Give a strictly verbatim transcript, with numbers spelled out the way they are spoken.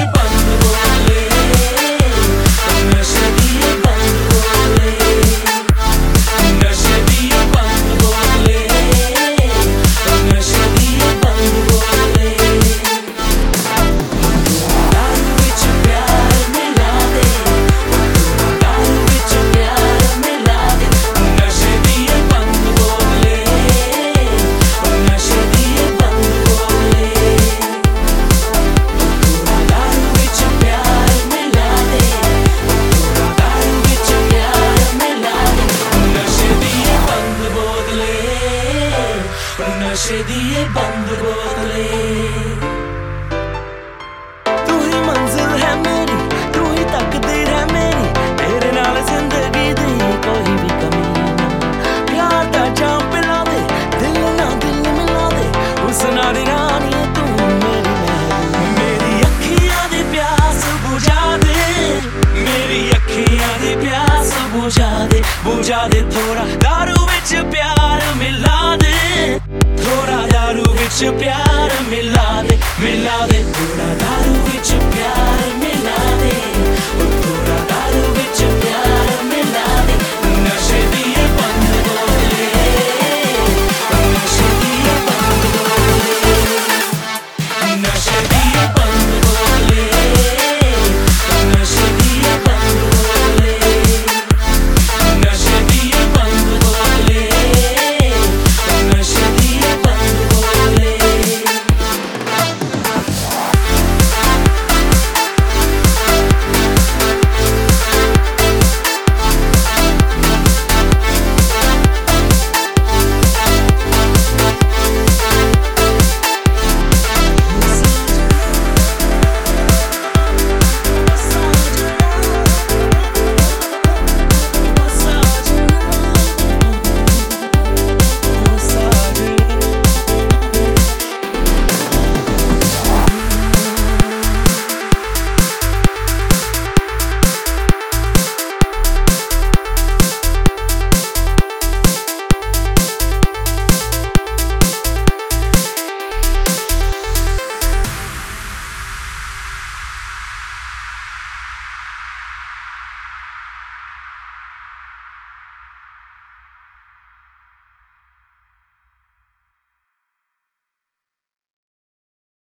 नशे दिए बंद बोतले। तू ही मंजिल है मेरी, तू ही तकदीर है मेरी, तेरे नाल जिंदगी दी कोई भी कमी ना। प्यार दा जाम पिला दे, दिल ना दिल मिला दे, उस नारी रानी तू मेरी महबूबा। मेरी अखियां दी प्यास बुझा दे, मेरी अखियां दी प्यास बुझा दे, बुझा दे थोड़ा दारू विच प्यार मिला दे, थोड़ा दारू विच प्यार मिला दे, मिला दे थोड़ा दारू विच प्यार।